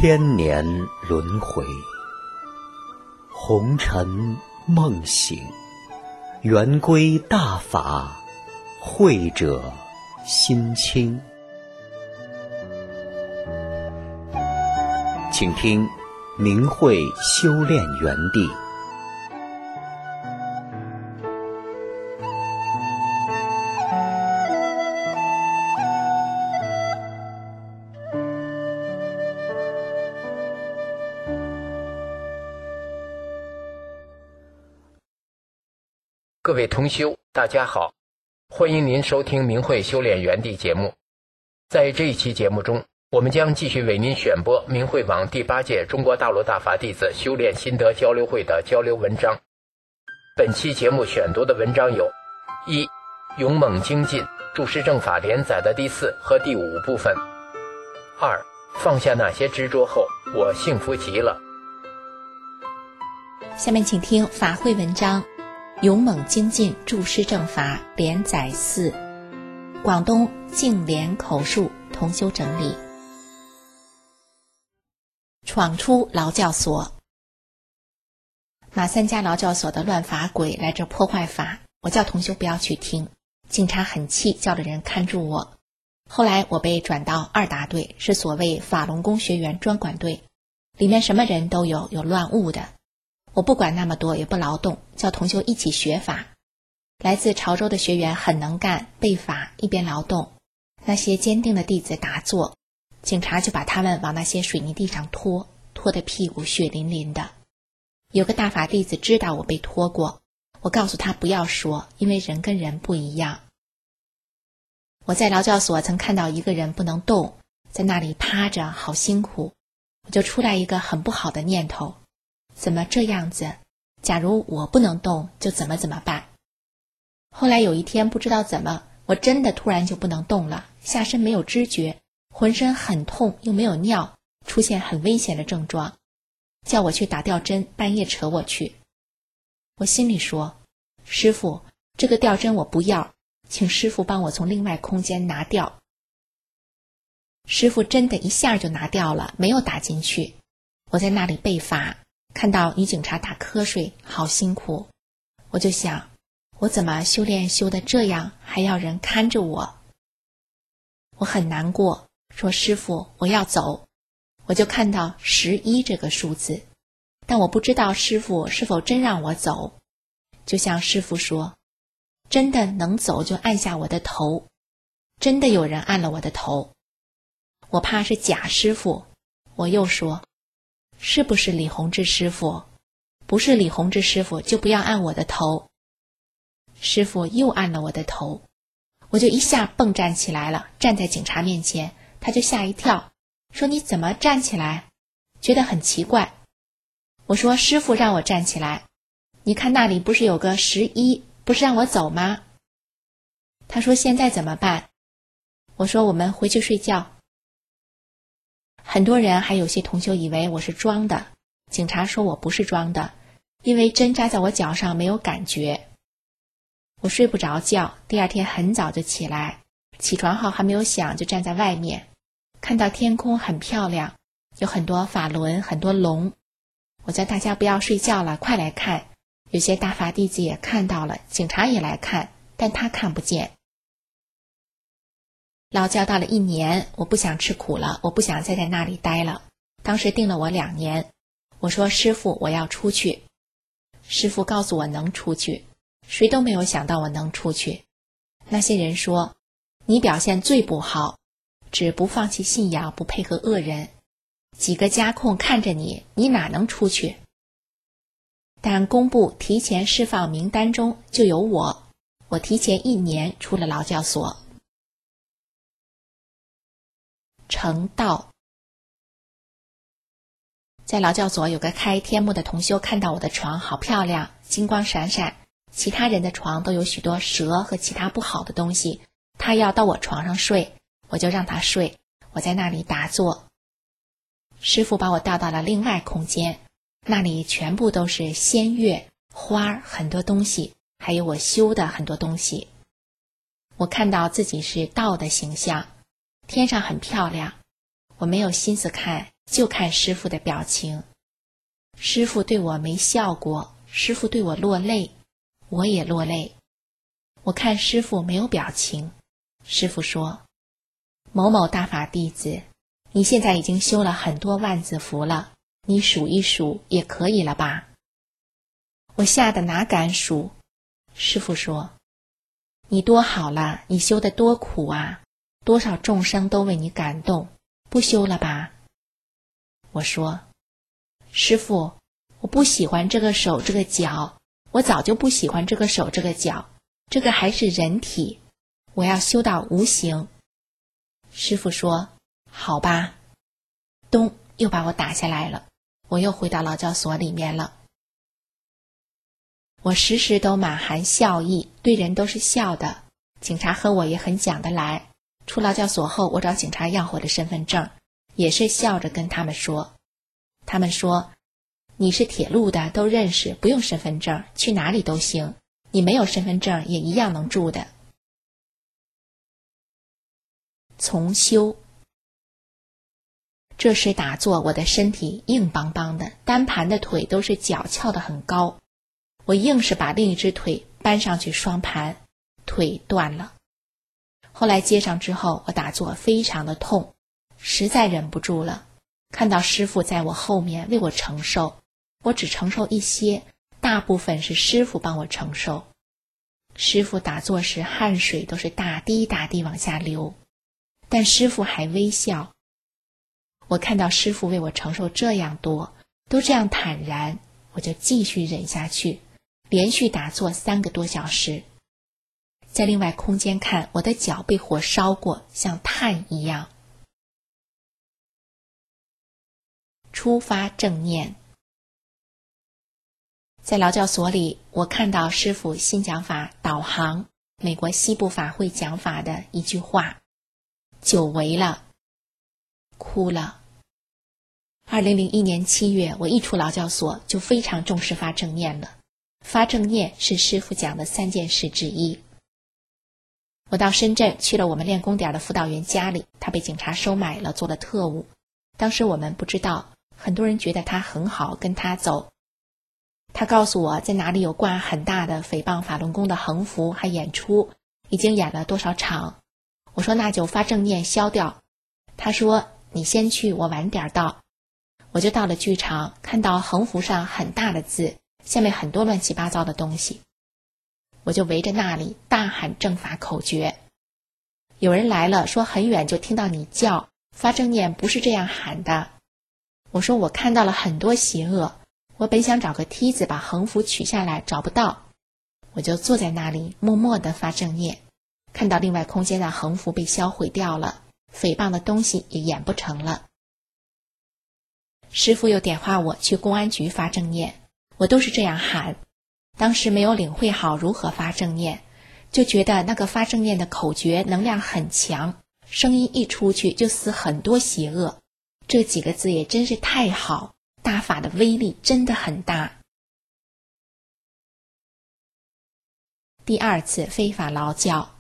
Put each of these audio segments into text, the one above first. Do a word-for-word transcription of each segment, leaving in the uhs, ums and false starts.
千年轮回，红尘梦醒，圆归大法，慧者心清。请听明慧修炼园地。 各位同修，大家好，欢迎您收听明慧修炼园地节目。在这一期节目中，我们将继续为您选播明慧网第八届中国大陆大法弟子修炼心得交流会的交流文章。本期节目选读的文章有：一、勇猛精进注释正法连载的第四和第五部分；二、放下那些执着后，我幸福极了。 下面请听法会文章勇猛精进注释正法连载四，广东净莲口述同修整理。闯出劳教所。马三家劳教所的乱法鬼来这破坏法，我叫同修不要去听，警察很气，叫了人看住我。后来我被转到二达队，是所谓法轮功学员专管队，里面什么人都有，有乱悟的，我不管那么多，也不劳动，叫同修一起学法。来自潮州的学员很能干，背法一边劳动，那些坚定的弟子打坐，警察就把他们往那些水泥地上拖，拖得屁股血淋淋的。有个大法弟子知道我被拖过，我告诉他不要说，因为人跟人不一样。我在劳教所曾看到一个人不能动，在那里趴着好辛苦，我就出来一个很不好的念头，怎么这样子？假如我不能动，就怎么怎么办？后来有一天不知道怎么，我真的突然就不能动了，下身没有知觉，浑身很痛又没有尿，出现很危险的症状，叫我去打吊针，半夜扯我去。我心里说，师父，这个吊针我不要，请师父帮我从另外空间拿掉。师父真的一下就拿掉了，没有打进去。我在那里背法，看到女警察打瞌睡，好辛苦，我就想，我怎么修炼修得这样，还要人看着我？我很难过，说师父，我要走。我就看到十一这个数字，但我不知道师父是否真让我走。就像师父说，真的能走就按下我的头，真的有人按了我的头。我怕是假师父，我又说，是不是李洪志师傅？不是李洪志师傅就不要按我的头。师傅又按了我的头，我就一下蹦站起来了，站在警察面前，他就吓一跳，说你怎么站起来？觉得很奇怪。我说师傅让我站起来，你看那里不是有个十一，不是让我走吗？他说现在怎么办？我说我们回去睡觉。很多人还有些同修以为我是装的，警察说我不是装的，因为针扎在我脚上没有感觉。我睡不着觉，第二天很早就起来，起床号还没有响就站在外面，看到天空很漂亮，有很多法轮，很多龙。我叫大家不要睡觉了，快来看。有些大法弟子也看到了，警察也来看，但他看不见。劳教到了一年，我不想吃苦了，我不想再在那里待了。当时定了我两年，我说师父，我要出去。师父告诉我能出去，谁都没有想到我能出去。那些人说，你表现最不好，只不放弃信仰，不配合恶人，几个家控看着你，你哪能出去？但公布提前释放名单中就有我，我提前一年出了劳教所。成道。在劳教所有个开天幕的同修看到我的床好漂亮，金光闪闪，其他人的床都有许多蛇和其他不好的东西，他要到我床上睡，我就让他睡，我在那里打坐。师父把我调到了另外空间，那里全部都是仙乐、花，很多东西，还有我修的很多东西。我看到自己是道的形象，天上很漂亮，我没有心思看， 就看师父的表情。师父对我没笑过，师父对我落泪，我也落泪。我看师父没有表情，师父说：某某大法弟子，你现在已经修了很多万字符了，你数一数也可以了吧？我吓得哪敢数。师父说：你多好了，你修得多苦啊，多少众生都为你感动，不修了吧？我说：师父，我不喜欢这个手这个脚，我早就不喜欢这个手这个脚，这个还是人体，我要修到无形。师父说：好吧。咚，又把我打下来了，我又回到劳教所里面了。我时时都满含笑意，对人都是笑的，警察和我也很讲得来。出劳教所后，我找警察要我的身份证，也是笑着跟他们说。他们说：你是铁路的，都认识，不用身份证，去哪里都行，你没有身份证也一样能住的。重修。这时打坐，我的身体硬邦邦的，单盘的腿都是脚翘得很高，我硬是把另一只腿搬上去双盘，腿断了。后来接上之后，我打坐非常的痛，实在忍不住了，看到师父在我后面为我承受，我只承受一些，大部分是师父帮我承受。师父打坐时汗水都是大滴大滴往下流，但师父还微笑。我看到师父为我承受这样多，都这样坦然，我就继续忍下去，连续打坐三个多小时。在另外空间看，我的脚被火烧过，像炭一样。出发正念。在劳教所里，我看到师父新讲法导航美国西部法会讲法的一句话：久违了，哭了。二零零一年七月，我一出劳教所就非常重视发正念了。发正念是师父讲的三件事之一。我到深圳去了我们练功点的辅导员家里，他被警察收买了，做了特务。当时我们不知道，很多人觉得他很好，跟他走。他告诉我在哪里有挂很大的诽谤法轮功的横幅，还演出，已经演了多少场。我说那就发正念消掉。他说你先去，我晚点到。我就到了剧场，看到横幅上很大的字，下面很多乱七八糟的东西。我就围着那里大喊正法口诀。有人来了，说很远就听到你叫，发正念不是这样喊的。我说我看到了很多邪恶，我本想找个梯子把横幅取下来，找不到，我就坐在那里默默地发正念。看到另外空间的横幅被销毁掉了，诽谤的东西也演不成了。师父又点化我去公安局发正念，我都是这样喊。当时没有领会好如何发正念，就觉得那个发正念的口诀能量很强，声音一出去就死很多邪恶。这几个字也真是太好，大法的威力真的很大。第二次非法劳教。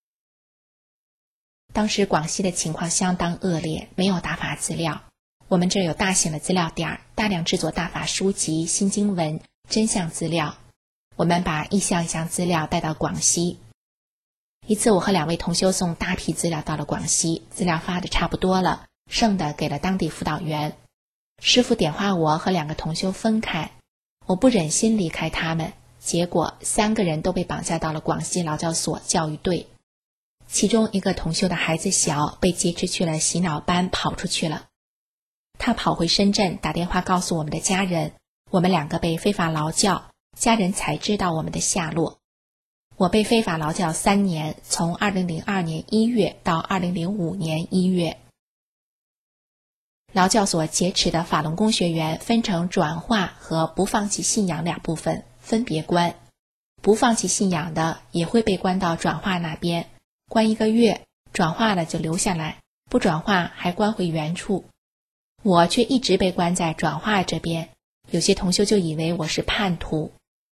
当时广西的情况相当恶劣，没有大法资料。我们这有大型的资料点，大量制作大法书籍、新经文、真相资料。我们把一项一项资料带到广西。一次我和两位同修送大批资料到了广西，资料发的差不多了，剩的给了当地辅导员。师父点化我和两个同修分开，我不忍心离开他们，结果三个人都被绑架到了广西劳教所教育队。其中一个同修的孩子小，被劫持去了洗脑班，跑出去了。他跑回深圳，打电话告诉我们的家人，我们两个被非法劳教，家人才知道我们的下落。我被非法劳教三年，从二零零二年一月到二零零五年一月。劳教所劫持的法轮功学员分成转化和不放弃信仰两部分，分别关。不放弃信仰的也会被关到转化那边，关一个月，转化了就留下来，不转化还关回原处。我却一直被关在转化这边，有些同修就以为我是叛徒。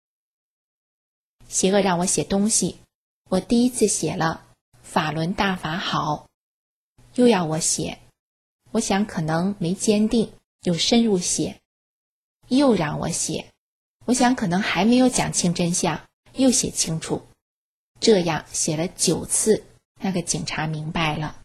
邪恶让我写东西，我第一次写了法轮大法好，又要我写， 我想可能没坚定，又深入写，又让我写，我想可能还没有讲清真相，又写清楚。这样写了九次，那个警察明白了。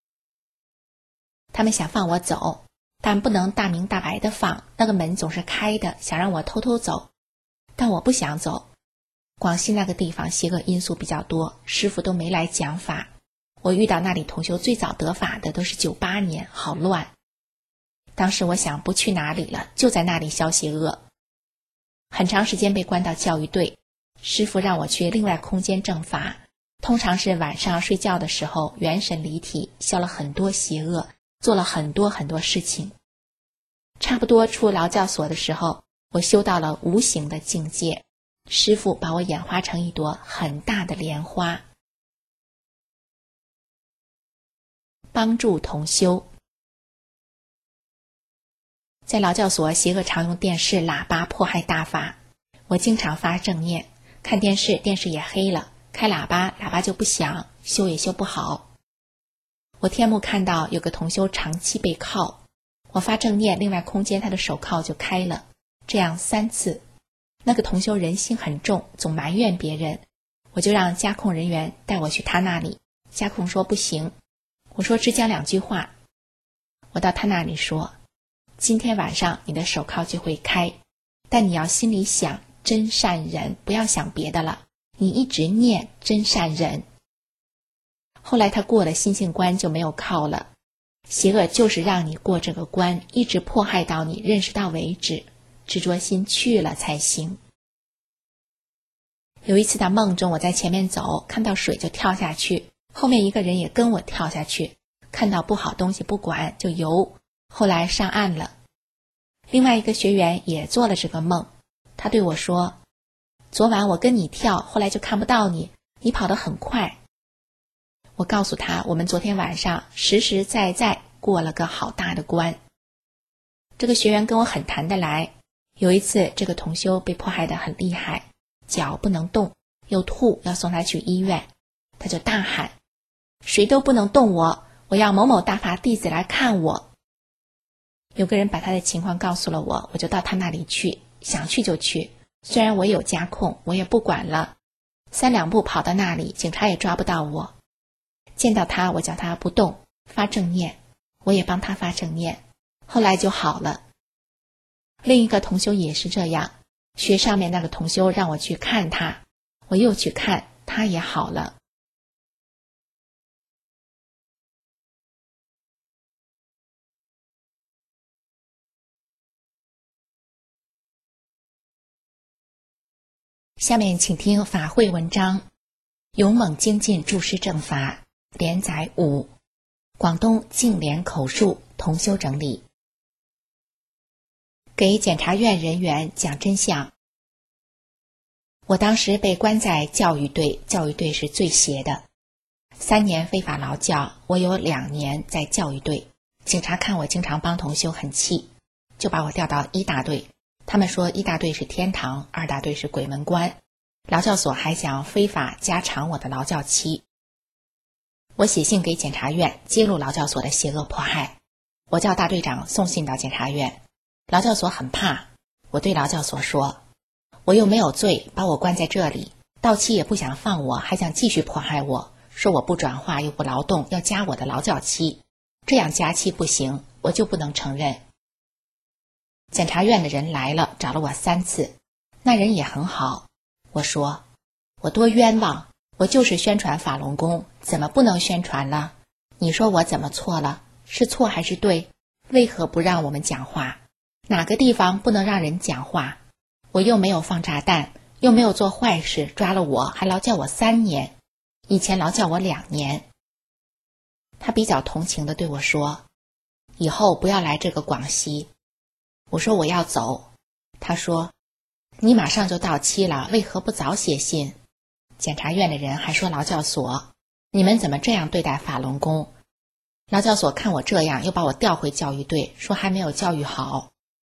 他们想放我走，但不能大明大白的放，那个门总是开的，想让我偷偷走，但我不想走。广西那个地方邪恶因素比较多，师傅都没来讲法。我遇到那里同修最早得法的都是九八年，好乱。当时我想不去哪里了，就在那里消邪恶。很长时间被关到教育队，师父让我去另外空间正法，通常是晚上睡觉的时候元神离体，消了很多邪恶，做了很多很多事情。差不多出劳教所的时候，我修到了无形的境界，师父把我演化成一朵很大的莲花，帮助同修。在劳教所，邪恶常用电视喇叭迫害大法，我经常发正念，看电视，电视也黑了，开喇叭，喇叭就不响，修也修不好。我天幕看到有个同修长期被铐，我发正念，另外空间他的手铐就开了，这样三次。那个同修人心很重，总埋怨别人，我就让监控人员带我去他那里，监控说不行，我说只讲两句话。我到他那里说，今天晚上你的手铐就会开，但你要心里想真善人，不要想别的了，你一直念真善人。后来他过了心性关就没有铐了，邪恶就是让你过这个关，一直迫害到你认识到为止，执着心去了才行。有一次在梦中，我在前面走，看到水就跳下去，后面一个人也跟我跳下去，看到不好东西不管就游，后来上岸了。另外一个学员也做了这个梦，他对我说，昨晚我跟你跳，后来就看不到你，你跑得很快。我告诉他，我们昨天晚上实实在在过了个好大的关。这个学员跟我很谈得来，有一次这个同修被迫害得很厉害，脚不能动，又吐，要送他去医院，他就大喊，谁都不能动我，我要某某大法弟子来看我。有个人把他的情况告诉了我，我就到他那里去，想去就去，虽然我有监控，我也不管了，三两步跑到那里，警察也抓不到我。见到他，我叫他不动，发正念，我也帮他发正念，后来就好了。另一个同修也是这样，学上面那个同修让我去看他，我又去看，他也好了。下面请听法会文章，勇猛精进注释正法，连载五，广东净莲口述同修整理。给检察院人员讲真相。我当时被关在教育队，教育队是最邪的。三年非法劳教，我有两年在教育队。警察看我经常帮同修很气，就把我调到一大队。他们说一大队是天堂，二大队是鬼门关。劳教所还想非法加长我的劳教期。我写信给检察院，揭露劳教所的邪恶迫害。我叫大队长送信到检察院。劳教所很怕，我对劳教所说，我又没有罪，把我关在这里，到期也不想放我，还想继续迫害我，说我不转化又不劳动，要加我的劳教期，这样加期不行，我就不能承认。检察院的人来了，找了我三次，那人也很好。我说，我多冤枉，我就是宣传法轮功，怎么不能宣传了？你说我怎么错了？是错还是对？为何不让我们讲话？哪个地方不能让人讲话？我又没有放炸弹，又没有做坏事，抓了我还劳教我三年，以前劳教我两年。他比较同情地对我说，以后不要来这个广西。我说我要走。他说，你马上就到期了，为何不早写信？检察院的人还说劳教所，你们怎么这样对待法轮功？劳教所看我这样，又把我调回教育队，说还没有教育好。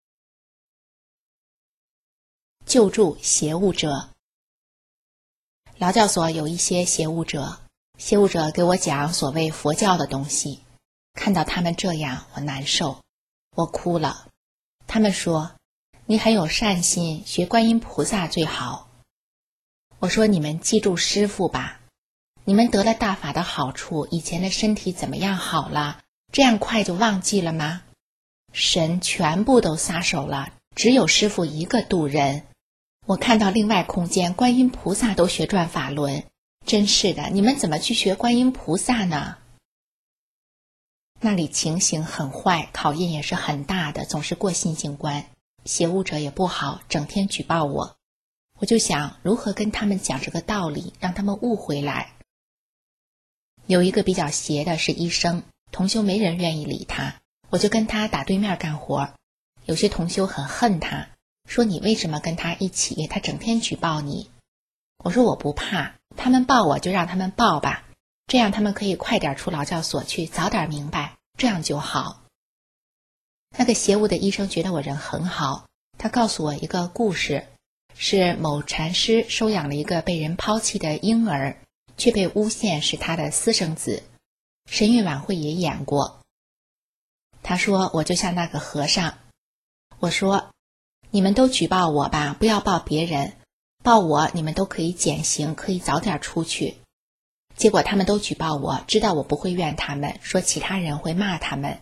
救助邪物者。劳教所有一些邪物者，邪物者给我讲所谓佛教的东西， 看到他们这样，我难受，我哭了。他们说，你很有善心，学观音菩萨最好。我说，你们记住师父吧，你们得了大法的好处，以前的身体怎么样好了，这样快就忘记了吗？神全部都撒手了，只有师父一个渡人。我看到另外空间观音菩萨都学转法轮，真是的，你们怎么去学观音菩萨呢？那里情形很坏，考验也是很大的，总是过信心关，邪物者也不好，整天举报我。我就想如何跟他们讲这个道理，让他们悟回来。有一个比较邪的是医生，同修没人愿意理他，我就跟他打对面干活。有些同修很恨他，说你为什么跟他一起，他整天举报你。我说我不怕，他们报我就让他们报吧，这样他们可以快点出劳教所去，早点明白，这样就好。那个邪物的医生觉得我人很好，他告诉我一个故事，是某禅师收养了一个被人抛弃的婴儿，却被诬陷是他的私生子，神韵晚会也演过。他说我就像那个和尚，我说你们都举报我吧，不要报别人，报我你们都可以减刑，可以早点出去。结果他们都举报我，知道我不会怨他们，说其他人会骂他们。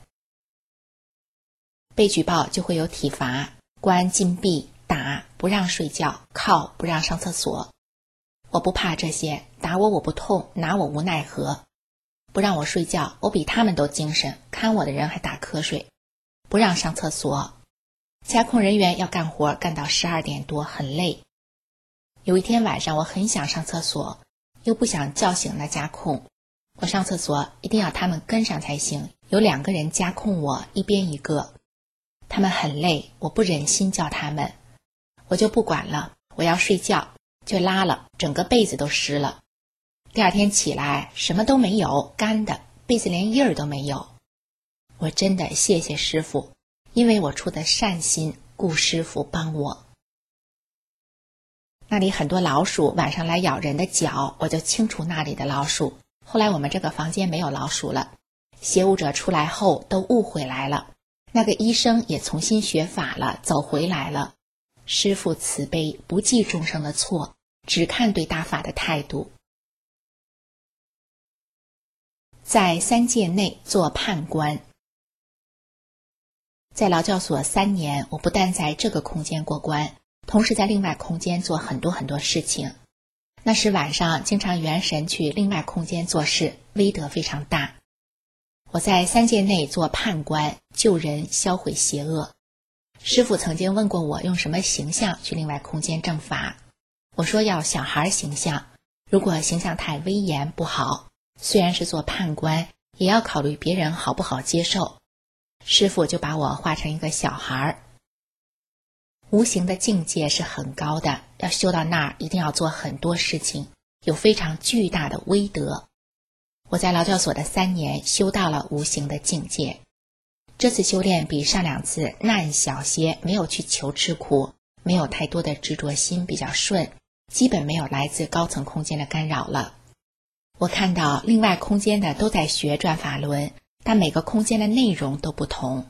被举报就会有体罚，关禁闭，打，不让睡觉，铐，不让上厕所。我不怕这些，打我我不痛，拿我无奈何。不让我睡觉，我比他们都精神，看我的人还打瞌睡。不让上厕所，加控人员要干活干到十二点多，很累。有一天晚上我很想上厕所，又不想叫醒那加控，我上厕所一定要他们跟上才行，有两个人加控我，一边一个。他们很累，我不忍心叫他们，我就不管了，我要睡觉，就拉了，整个被子都湿了。第二天起来什么都没有，干的，被子连印儿都没有。我真的谢谢师父，因为我出的善心，故师父帮我。那里很多老鼠，晚上来咬人的脚，我就清除那里的老鼠。后来我们这个房间没有老鼠了，邪物者出来后都悟回来了，那个医生也重新学法了，走回来了。师父慈悲，不记众生的错，只看对大法的态度。在三界内做判官。在劳教所三年，我不但在这个空间过关，同时在另外空间做很多很多事情。那时晚上经常元神去另外空间做事，威德非常大。我在三界内做判官，救人销毁邪恶。师父曾经问过我用什么形象去另外空间正法，我说要小孩形象，如果形象太威严不好，虽然是做判官，也要考虑别人好不好接受。师父就把我画成一个小孩。无形的境界是很高的，要修到那儿一定要做很多事情，有非常巨大的威德。我在劳教所的三年修到了无形的境界。这次修炼比上两次难小些，没有去求吃苦，没有太多的执着心，比较顺，基本没有来自高层空间的干扰了。我看到另外空间的都在学转法轮，但每个空间的内容都不同。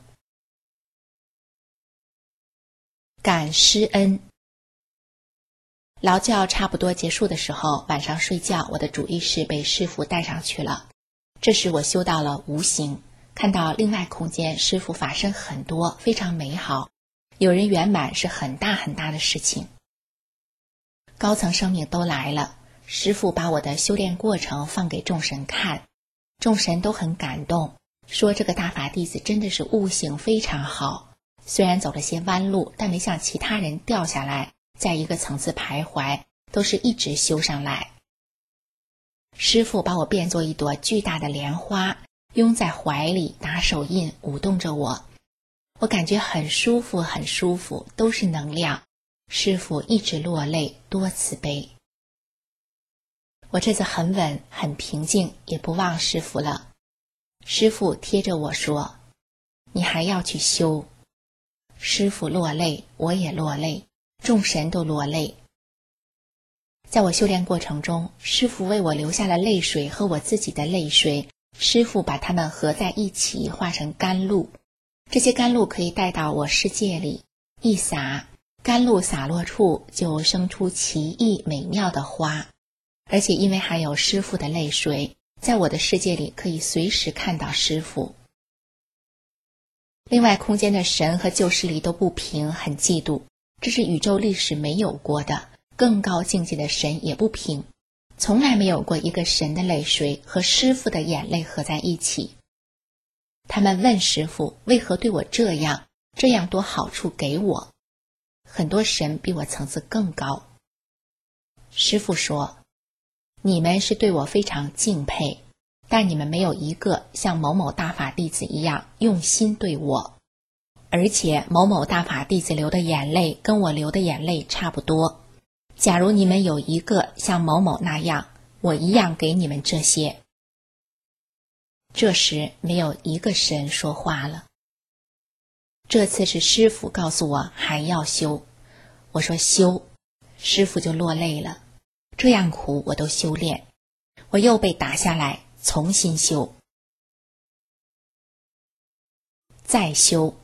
感师恩。劳教差不多结束的时候，晚上睡觉，我的主意识被师父带上去了。这时我修到了无形，看到另外空间师父法身很多，非常美好，有人圆满是很大很大的事情。高层生命都来了，师父把我的修炼过程放给众神看，众神都很感动，说这个大法弟子真的是悟性非常好，虽然走了些弯路，但没像其他人掉下来，在一个层次徘徊，都是一直修上来。师父把我变作一朵巨大的莲花，拥在怀里，打手印，舞动着我，我感觉很舒服很舒服，都是能量。师父一直落泪，多慈悲。我这次很稳很平静，也不忘师父了。师父贴着我说，你还要去修。师父落泪，我也落泪，众神都落泪。在我修炼过程中，师父为我流下了泪水和我自己的泪水， 师父把它们合在一起化成甘露，这些甘露可以带到我世界里，一洒，甘露洒落处就生出奇异美妙的花，而且因为含有师父的泪水，在我的世界里可以随时看到师父。另外，空间的神和旧势力都不平，很嫉妒，这是宇宙历史没有过的，更高境界的神也不平，从来没有过一个神的泪水和师父的眼泪合在一起。他们问师父为何对我这样，这样多好处给我。很多神比我层次更高。师父说，你们是对我非常敬佩，但你们没有一个像某某大法弟子一样用心对我，而且某某大法弟子流的眼泪跟我流的眼泪差不多。假如你们有一个像某某那样，我一样给你们这些。这时没有一个神说话了。这次是师父告诉我还要修，我说修，师父就落泪了。这样苦我都修炼，我又被打下来，重新修，再修。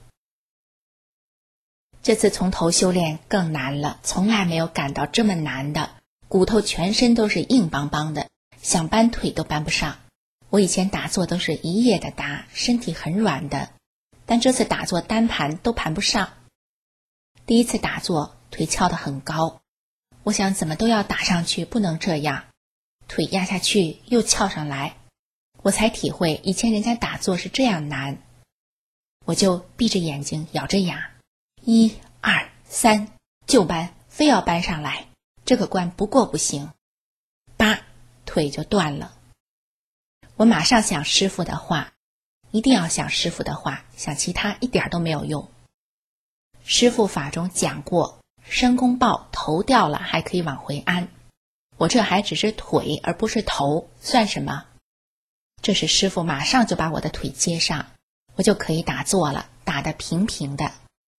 这次从头修炼更难了，从来没有感到这么难的，骨头全身都是硬邦邦的，想搬腿都搬不上。我以前打坐都是一夜的打，身体很软的，但这次打坐单盘都盘不上。第一次打坐腿翘得很高，我想怎么都要打上去，不能这样，腿压下去又翘上来，我才体会以前人家打坐是这样难。我就闭着眼睛咬着牙，一二三就搬，非要搬上来，这个关不过不行。叭，腿就断了。我马上想师父的话，一定要想师父的话，想其他一点都没有用。师父法中讲过，申公豹头掉了还可以往回安，我这还只是腿而不是头，算什么？这时师父马上就把我的腿接上，我就可以打坐了，打得平平的。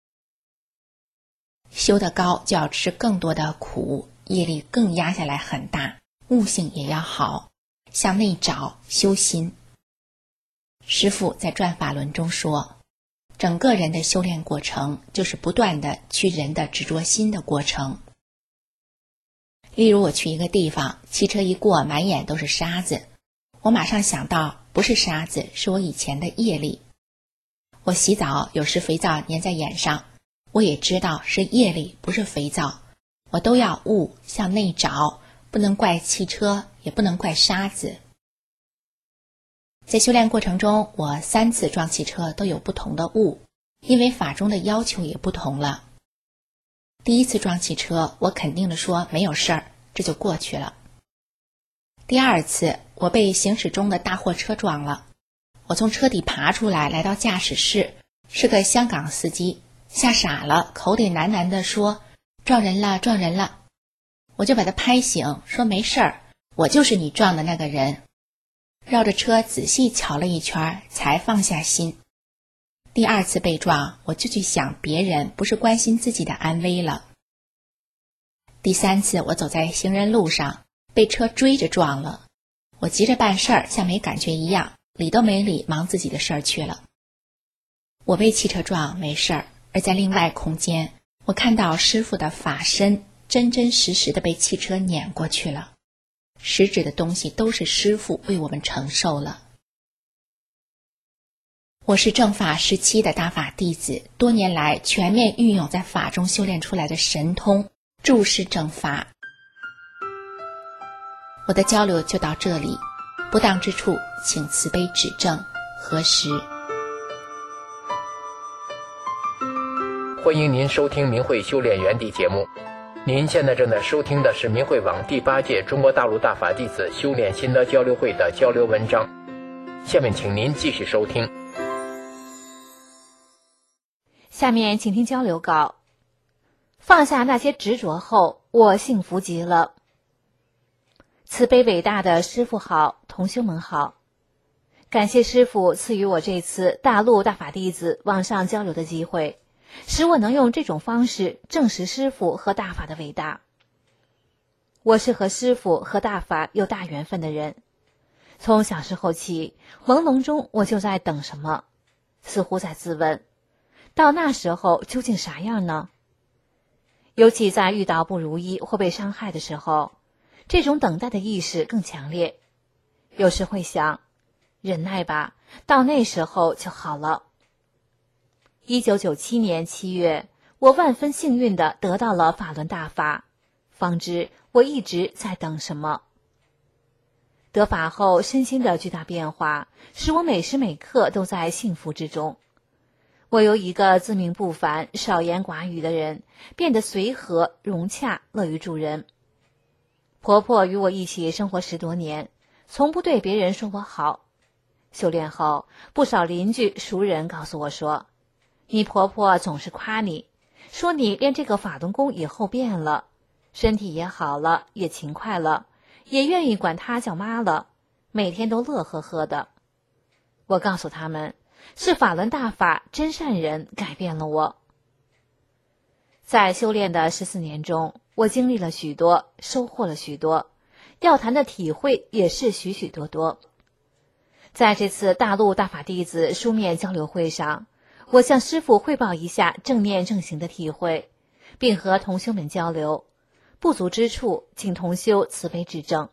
修得高就要吃更多的苦，业力更压下来很大，悟性也要好，向内找修心。师父在转法轮中说，整个人的修炼过程就是不断的去人的执着心的过程。例如我去一个地方，汽车一过满眼都是沙子，我马上想到不是沙子，是我以前的业力。我洗澡有时肥皂粘在眼上，我也知道是业力，不是肥皂，我都要悟，向内找，不能怪汽车，也不能怪沙子。在修炼过程中，我三次撞汽车都有不同的悟，因为法中的要求也不同了。第一次撞汽车，我肯定地说没有事儿，这就过去了。第二次，我被行驶中的大货车撞了，我从车底爬出来，来到驾驶室，是个香港司机，吓傻了，口里喃喃地说撞人了撞人了。我就把他拍醒，说没事儿，我就是你撞的那个人。绕着车仔细瞧了一圈，才放下心。第二次被撞，我就去想别人，不是关心自己的安危了。第三次我走在行人路上，被车追着撞了，我急着办事儿，像没感觉一样，理都没理，忙自己的事儿去了。我被汽车撞没事儿，而在另外空间，我看到师父的法身真真实实的被汽车碾过去了，实质的东西都是师父为我们承受了。我是正法时期的大法弟子，多年来全面运用在法中修炼出来的神通，注释正法。我的交流就到这里，不当之处请慈悲指正，何时。 欢迎您收听明慧修炼园地节目。您现在正在收听的是明慧网第八届中国大陆大法弟子修炼心得交流会的交流文章。下面请您继续收听。 下面请听交流稿。放下那些执着后，我幸福极了。慈悲伟大的师父好，同修们好。感谢师父赐予我这次大陆大法弟子网上交流的机会，使我能用这种方式证实师父和大法的伟大。我是和师父和大法有大缘分的人， 从小时候起，朦胧中我就在等什么，似乎在自问，到那时候究竟啥样呢？尤其在遇到不如意或被伤害的时候，这种等待的意识更强烈。有时会想，忍耐吧，到那时候就好了。一九九七年七月，我万分幸运地得到了法轮大法，方知我一直在等什么。得法后身心的巨大变化，使我每时每刻都在幸福之中。我由一个自命不凡、少言寡语的人，变得随和、融洽、乐于助人。婆婆与我一起生活十多年，从不对别人说我好。修炼后，不少邻居熟人告诉我说，你婆婆总是夸你，说你练这个法轮功以后变了，身体也好了，也勤快了，也愿意管她叫妈了，每天都乐呵呵的。我告诉他们，是法轮大法真善人改变了我。在修炼的十四年中，我经历了许多，收获了许多，要谈的体会也是许许多多。在这次大陆大法弟子书面交流会上，我向师父汇报一下正念正行的体会，并和同修们交流，不足之处请同修慈悲指正。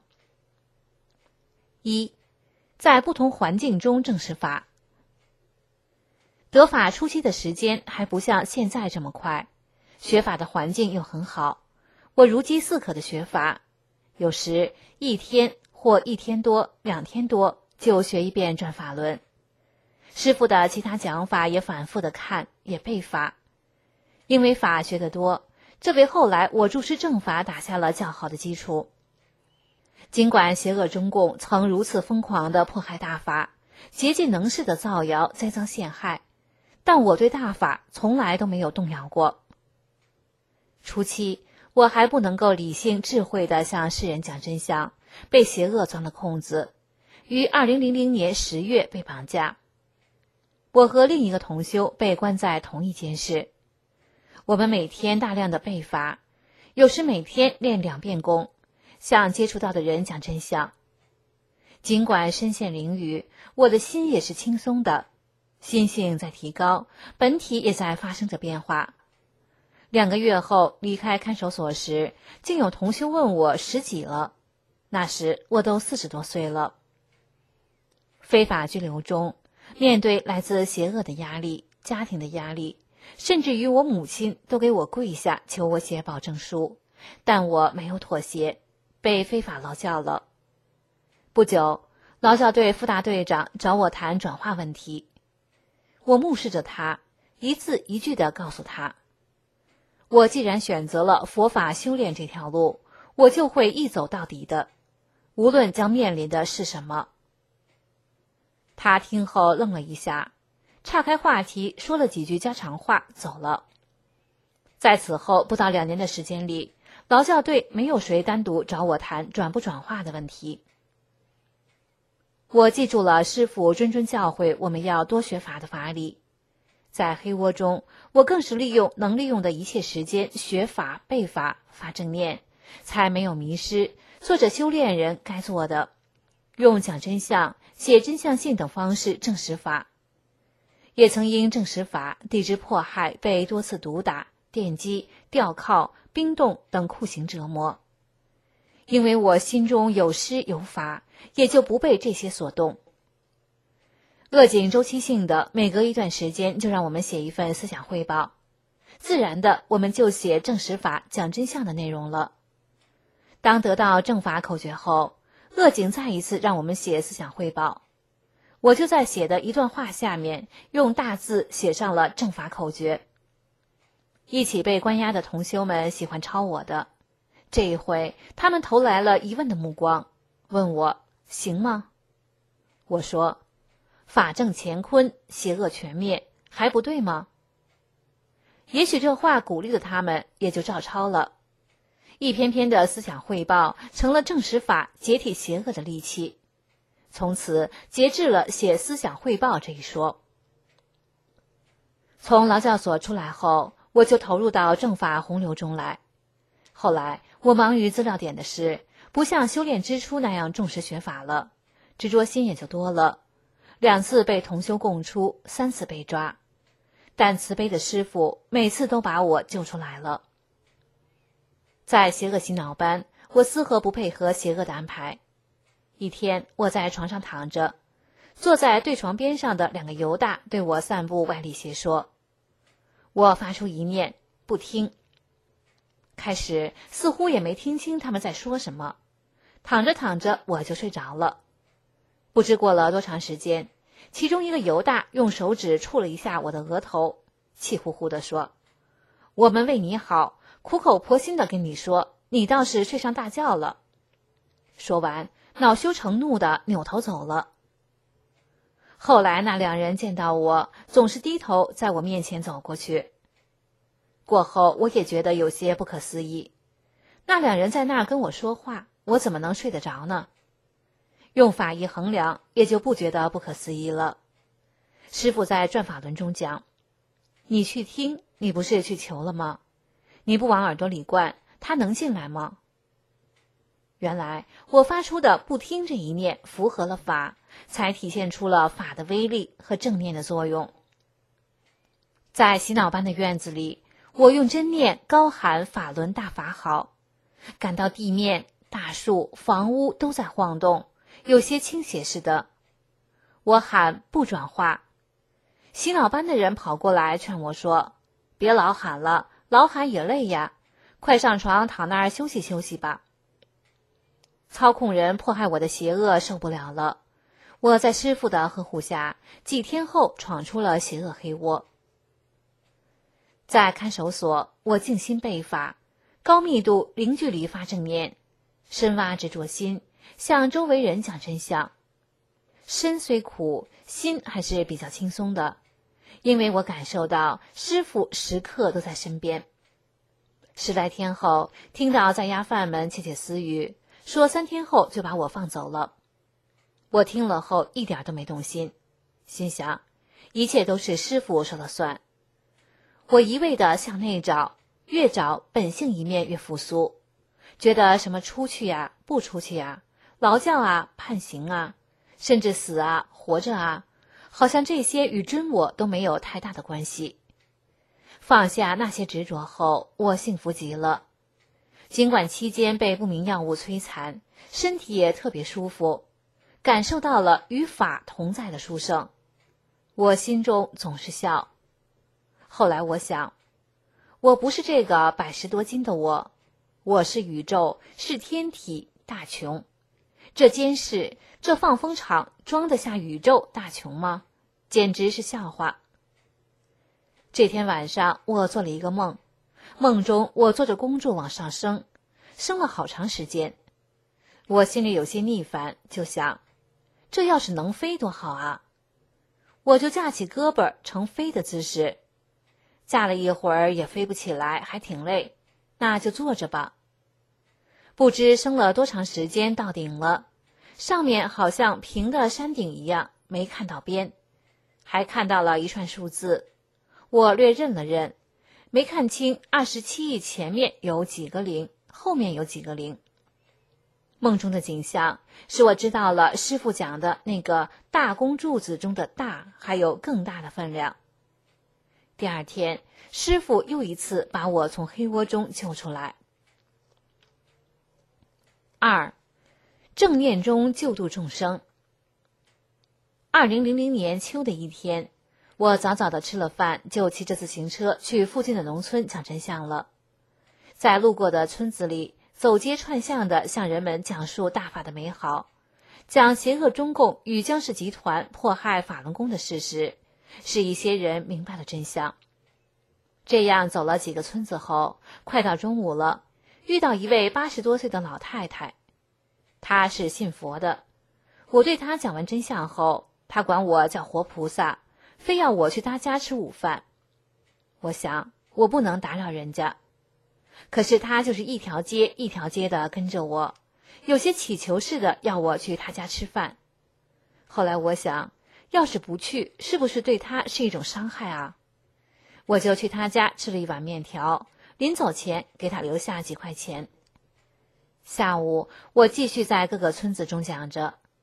一，在不同环境中证实法。得法初期的时间还不像现在这么快，学法的环境又很好，我如饥似渴的学法，有时一天或一天多、两天多就学一遍转法轮。师父的其他讲法也反复的看，也背法。因为法学得多，这为后来我注师正法打下了较好的基础。尽管邪恶中共曾如此疯狂地迫害大法，竭尽能事的造谣栽赃陷害，但我对大法从来都没有动摇过。初期我还不能够理性智慧地向世人讲真相，被邪恶钻了空子，于二零零零年十月被绑架。我和另一个同修被关在同一间室，我们每天大量的背法，有时每天练两遍功，向接触到的人讲真相。尽管身陷囹圄，我的心也是轻松的，心性在提高，本体也在发生着变化。两个月后离开看守所时，竟有同修问我十几了，那时我都四十多岁了。非法拘留中，面对来自邪恶的压力、家庭的压力，甚至于我母亲都给我跪下求我写保证书，但我没有妥协，被非法劳教了。不久，劳教队副大队长找我谈转化问题，我目视着他，一字一句地告诉他，我既然选择了佛法修炼这条路，我就会一走到底的，无论将面临的是什么。他听后愣了一下，岔开话题说了几句家常话走了。在此后不到两年的时间里，劳教队没有谁单独找我谈转不转化的问题。我记住了师父谆谆教诲我们要多学法的法理，在黑窝中，我更是利用能利用的一切时间学法、背法、发正念，才没有迷失，做着修炼人该做的，用讲真相、写真相信等方式证实法。也曾因证实法抵制迫害，被多次毒打、电击、吊铐、冰冻等酷刑折磨。因为我心中有师有法，也就不被这些所动。恶警周期性的每隔一段时间就让我们写一份思想汇报，自然的我们就写证实法、讲真相的内容了。当得到正法口诀后，恶警再一次让我们写思想汇报，我就在写的一段话下面用大字写上了正法口诀。一起被关押的同修们喜欢抄我的，这一回他们投来了疑问的目光，问我行吗？我说法正乾坤，邪恶全灭，还不对吗？也许这话鼓励了他们，也就照抄了。一篇篇的思想汇报成了证实法解体邪恶的利器，从此节制了写思想汇报这一说。从劳教所出来后，我就投入到正法洪流中来。后来我忙于资料点的事，不像修炼之初那样重视学法了， 执着心也就多了，两次被同修供出，三次被抓，但慈悲的师父每次都把我救出来了。在邪恶洗脑班，我丝毫不配合邪恶的安排。一天，我在床上躺着，坐在对床边上的两个犹大对我散布歪理邪说。我发出一念，不听。开始似乎也没听清他们在说什么，躺着躺着我就睡着了。不知过了多长时间，其中一个犹大用手指触了一下我的额头，气呼呼地说：“我们为你好，苦口婆心地跟你说，你倒是睡上大觉了。”说完，恼羞成怒地扭头走了。后来那两人见到我，总是低头在我面前走过去。过后我也觉得有些不可思议，那两人在那儿跟我说话，我怎么能睡得着呢？用法一衡量，也就不觉得不可思议了。师父在转法轮中讲，你去听，你不是去求了吗？你不往耳朵里灌，他能进来吗？原来我发出的不听这一念符合了法，才体现出了法的威力和正念的作用。在洗脑班的院子里，我用真念高喊法轮大法好，感到地面、大树、房屋都在晃动，有些倾斜似的。我喊不转化，洗脑班的人跑过来劝我说：“别老喊了，老喊也累呀，快上床躺那儿休息休息吧。”操控人迫害我的邪恶受不了了，我在师父的呵护下，几天后闯出了邪恶黑窝。在看守所，我静心背法，高密度零距离发正念，深挖执着心，向周围人讲真相。身虽苦，心还是比较轻松的，因为我感受到师父时刻都在身边。十来天后，听到在押犯们窃窃私语，说三天后就把我放走了。我听了后一点都没动心，心想一切都是师父说了算。我一味地向内找，越找本性一面越复苏，觉得什么出去呀、不出去呀、劳教啊、判刑啊，甚至死啊、活着啊，好像这些与真我都没有太大的关系。放下那些执着后，我幸福极了。尽管期间被不明药物摧残，身体也特别舒服，感受到了与法同在的殊胜，我心中总是笑。后来我想，我不是这个百十多斤的我，我是宇宙，是天体大穷。这监视，这放风场装得下宇宙大穷吗？简直是笑话。这天晚上我做了一个梦，梦中我坐着公主往上升，升了好长时间。我心里有些逆烦，就想，这要是能飞多好啊！我就架起胳膊成飞的姿势，架了一会儿也飞不起来，还挺累，那就坐着吧。不知升了多长时间到顶了，上面好像平的山顶一样，没看到边，还看到了一串数字。我略认了认，没看清二十七亿前面有几个零，后面有几个零。梦中的景象使我知道了师父讲的那个大公柱子中的大还有更大的分量。第二天，师父又一次把我从黑窝中救出来。二，正念中救度众生。二零零零年秋的一天，我早早的吃了饭，就骑着自行车去附近的农村讲真相了。在路过的村子里，走街串巷的向人们讲述大法的美好，讲邪恶中共与江氏集团迫害法轮功的事实，使一些人明白了真相。这样走了几个村子后，快到中午了，遇到一位八十多岁的老太太，她是信佛的。我对她讲完真相后，她管我叫活菩萨，非要我去她家吃午饭。我想我不能打扰人家，可是她就是一条街一条街的跟着我，有些乞求似的要我去她家吃饭。后来我想，要是不去，是不是对她是一种伤害啊？我就去她家吃了一碗面条，临走前给她留下几块钱。下午我继续在各个村子中讲着，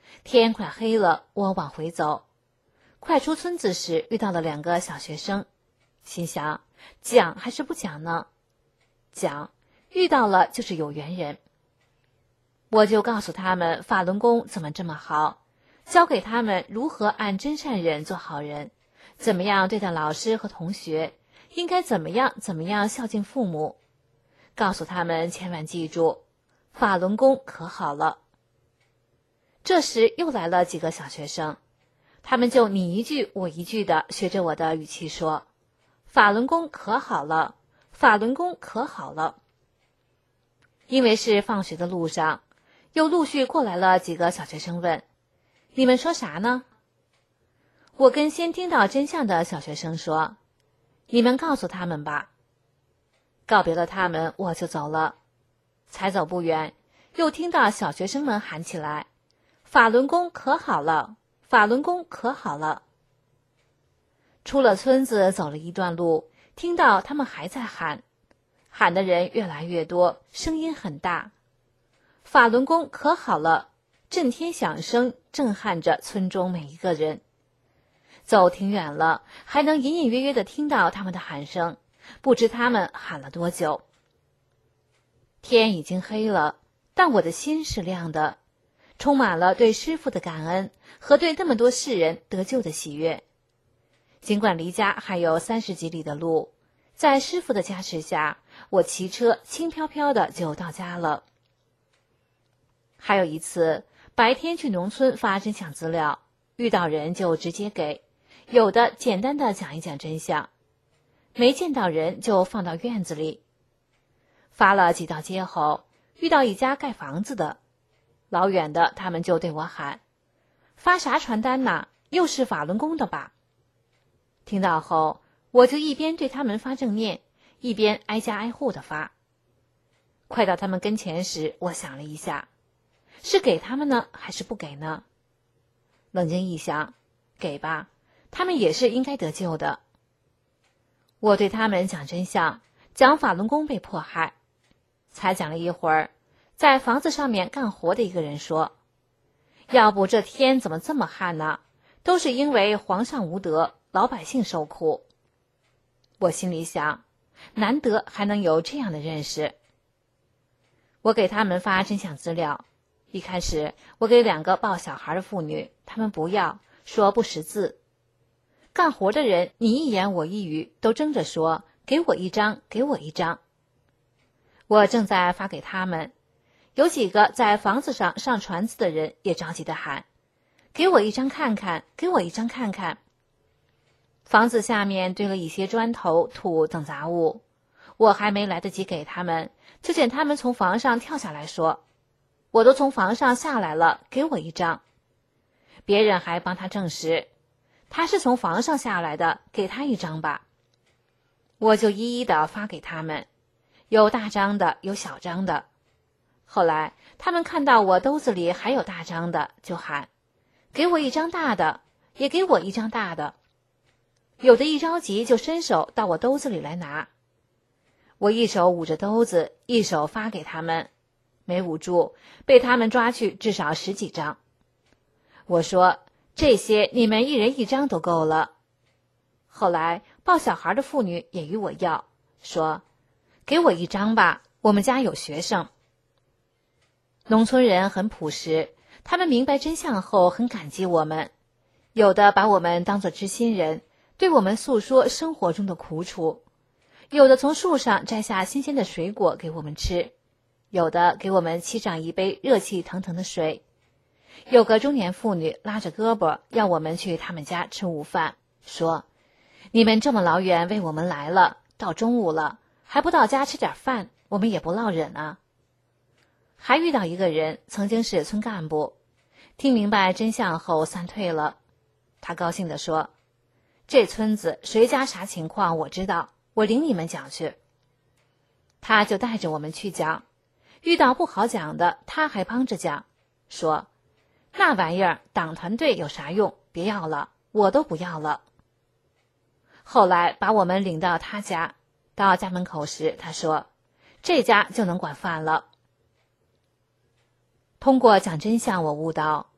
天快黑了，我往回走。快出村子时遇到了两个小学生，心想讲还是不讲呢？讲，遇到了就是有缘人。我就告诉他们法轮功怎么这么好，教给他们如何按真善忍做好人，怎么样对待老师和同学，应该怎么样怎么样孝敬父母。告诉他们千万记住，法轮功可好了。这时又来了几个小学生，他们就你一句我一句的学着我的语气说，法轮功可好了，法轮功可好了。因为是放学的路上，又陆续过来了几个小学生问，你们说啥呢？我跟先听到真相的小学生说，你们告诉他们吧。告别了他们，我就走了。才走不远，又听到小学生们喊起来，法轮功可好了，法轮功可好了。出了村子走了一段路，听到他们还在喊，喊的人越来越多，声音很大。法轮功可好了，震天响声震撼着村中每一个人。走挺远了，还能隐隐约约地听到他们的喊声，不知他们喊了多久。天已经黑了，但我的心是亮的，充满了对师父的感恩和对那么多世人得救的喜悦。尽管离家还有三十几里的路，在师父的加持下，我骑车轻飘飘的就到家了。还有一次，白天去农村发真相资料，遇到人就直接给，有的简单的讲一讲真相，没见到人就放到院子里。发了几道街后，遇到一家盖房子的，老远的他们就对我喊，发啥传单呢？又是法轮功的吧？听到后，我就一边对他们发正念，一边挨家挨户的发。快到他们跟前时，我想了一下，是给他们呢，还是不给呢？冷静一想，给吧，他们也是应该得救的。我对他们讲真相，讲法轮功被迫害。才讲了一会儿，在房子上面干活的一个人说，要不这天怎么这么旱呢？都是因为皇上无德，老百姓受苦。我心里想，难得还能有这样的认识。我给他们发真相资料，一开始我给两个抱小孩的妇女，他们不要，说不识字。干活的人你一言我一语，都争着说，给我一张，给我一张。我正在发给他们，有几个在房子上上传子的人也着急地喊，给我一张看看，给我一张看看。房子下面堆了一些砖头、土等杂物，我还没来得及给他们，就见他们从房上跳下来说，我都从房上下来了，给我一张。别人还帮他证实，他是从房上下来的，给他一张吧。我就一一的发给他们，有大张的，有小张的。后来他们看到我兜子里还有大张的，就喊，给我一张大的，也给我一张大的。有的一着急就伸手到我兜子里来拿，我一手捂着兜子，一手发给他们，没捂住，被他们抓去至少十几张。我说，这些你们一人一张都够了。后来抱小孩的妇女也与我要，说，给我一张吧，我们家有学生。农村人很朴实，他们明白真相后很感激我们，有的把我们当作知心人，对我们诉说生活中的苦楚，有的从树上摘下新鲜的水果给我们吃，有的给我们沏上一杯热气腾腾的水。有个中年妇女拉着胳膊要我们去他们家吃午饭，说，你们这么老远为我们来了，到中午了还不到家吃点饭，我们也不落忍啊。还遇到一个人曾经是村干部，听明白真相后散退了，他高兴地说，这村子谁家啥情况我知道，我领你们讲去。他就带着我们去讲，遇到不好讲的他还帮着讲，说，那玩意儿党团队有啥用，别要了，我都不要了。后来把我们领到他家，到家门口时他说，这家就能管饭了。通过讲真相，我悟到，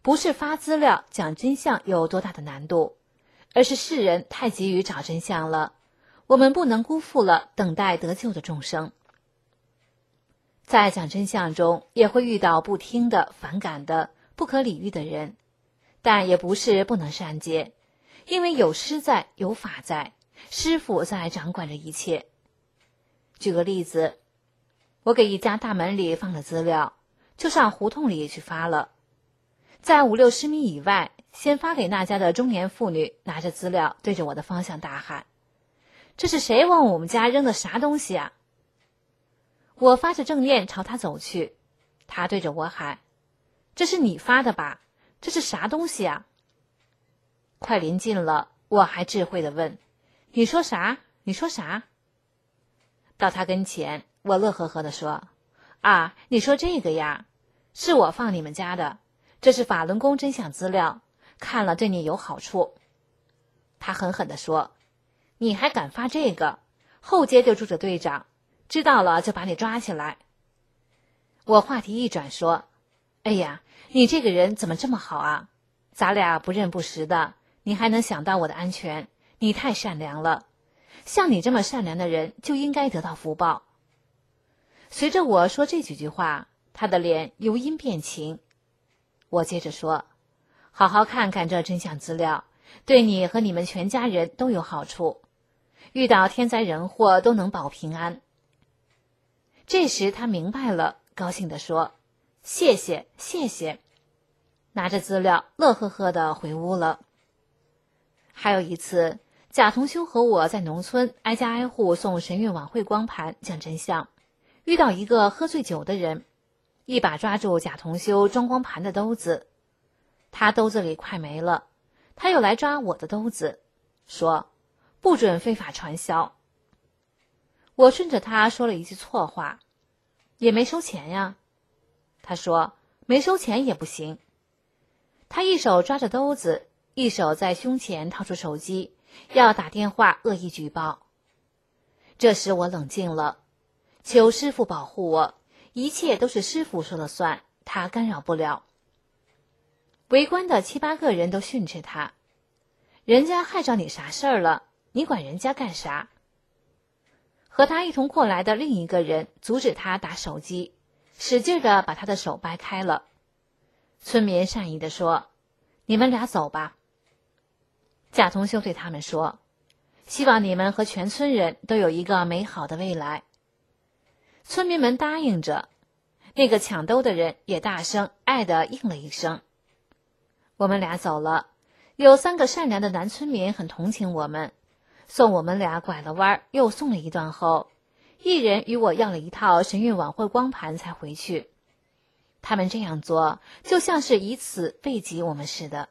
不是发资料讲真相有多大的难度，而是世人太急于找真相了，我们不能辜负了等待得救的众生。在讲真相中也会遇到不听的、反感的、不可理喻的人，但也不是不能善解，因为有师在，有法在，师父在掌管着一切。举个例子，我给一家大门里放了资料，就上胡同里去发了。在五六十米以外，先发给那家的中年妇女拿着资料对着我的方向大喊：这是谁往我们家扔的啥东西啊？我发着正念朝他走去，他对着我喊：这是你发的吧？这是啥东西啊？快临近了，我还智慧地问：你说啥？你说啥？到他跟前，我乐呵呵地说：啊，你说这个呀，是我放你们家的，这是法轮功真相资料，看了对你有好处。他狠狠地说：你还敢发这个？后街就住着队长，知道了就把你抓起来。我话题一转说：哎呀，你这个人怎么这么好啊？咱俩不认不识的，你还能想到我的安全，你太善良了。像你这么善良的人就应该得到福报。随着我说这几句话，他的脸由阴变晴。我接着说：好好看看这真相资料，对你和你们全家人都有好处，遇到天灾人祸都能保平安。这时他明白了，高兴地说：谢谢谢谢，拿着资料乐呵呵地回屋了。还有一次，贾同修和我在农村挨家挨户送神韵晚会光盘讲真相，遇到一个喝醉酒的人，一把抓住贾同修装光盘的兜子，他兜子里快没了，他又来抓我的兜子，说不准非法传销。我顺着他说了一句错话：也没收钱呀。他说没收钱也不行。他一手抓着兜子，一手在胸前掏出手机，要打电话恶意举报。这时我冷静了，求师父保护我，一切都是师父说了算，他干扰不了。围观的七八个人都训斥他：人家害着你啥事儿了，你管人家干啥？和他一同过来的另一个人阻止他打手机，使劲地把他的手掰开了。村民善意地说：你们俩走吧。贾同修对他们说：希望你们和全村人都有一个美好的未来。村民们答应着，那个抢兜的人也大声爱地应了一声。我们俩走了，有三个善良的男村民很同情我们，送我们俩拐了弯，又送了一段后，一人与我要了一套神韵晚会光盘才回去。他们这样做就像是以此慰藉我们似的。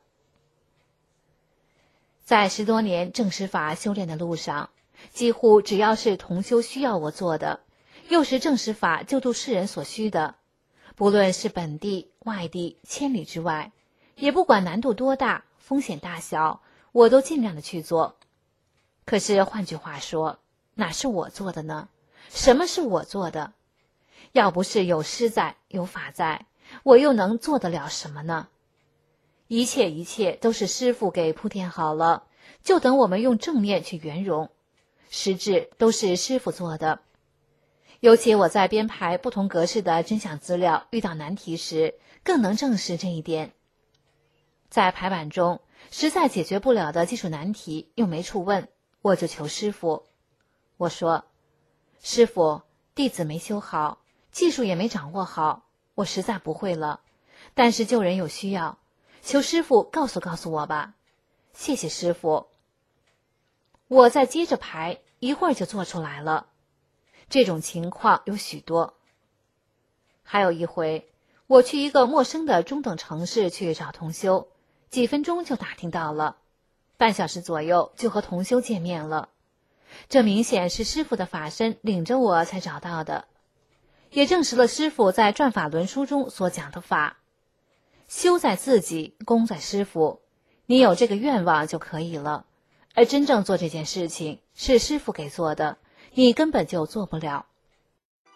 在十多年正实法修炼的路上，几乎只要是同修需要我做的，又是正实法救度世人所需的，不论是本地、外地、千里之外，也不管难度多大、风险大小，我都尽量的去做。可是换句话说，哪是我做的呢？什么是我做的？要不是有师在，有法在，我又能做得了什么呢？一切一切都是师父给铺垫好了，就等我们用正念去圆融，实质都是师父做的。尤其我在编排不同格式的真相资料遇到难题时，更能证实这一点。在排版中实在解决不了的技术难题又没处问，我就求师父。我说：师父，弟子没修好，技术也没掌握好，我实在不会了，但是救人有需要，求师父告诉告诉我吧，谢谢师父。我再接着排，一会儿就做出来了。这种情况有许多。还有一回，我去一个陌生的中等城市去找同修，几分钟就打听到了，半小时左右就和同修见面了。这明显是师父的法身领着我才找到的，也证实了师父在《转法轮》书中所讲的法：修在自己，功在师父。你有这个愿望就可以了，而真正做这件事情是师父给做的，你根本就做不了。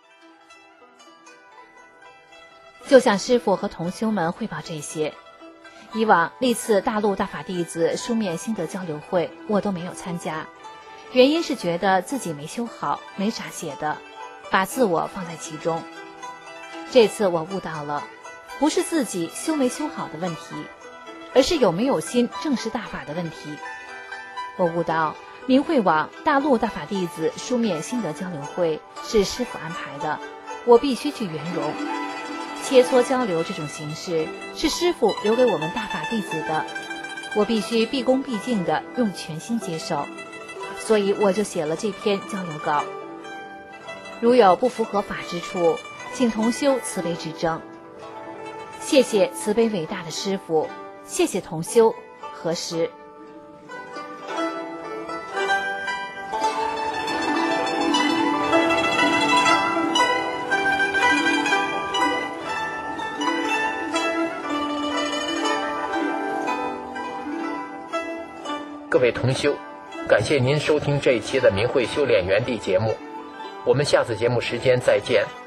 就向师父和同修们汇报这些， 以往历次大陆大法弟子书面心得交流会我都没有参加，原因是觉得自己没修好，没啥写的，把自我放在其中。这次我悟到了，不是自己修没修好的问题，而是有没有心正视大法的问题。我悟到明慧网大陆大法弟子书面心得交流会是师父安排的，我必须去圆融。切磋交流这种形式是师父留给我们大法弟子的，我必须毕恭毕敬地用全心接受，所以我就写了这篇交流稿。如有不符合法之处，请同修慈悲指正。谢谢慈悲伟大的师父，谢谢同修，何时。 各位同修，感谢您收听这一期的明慧修炼园地节目，我们下次节目时间再见。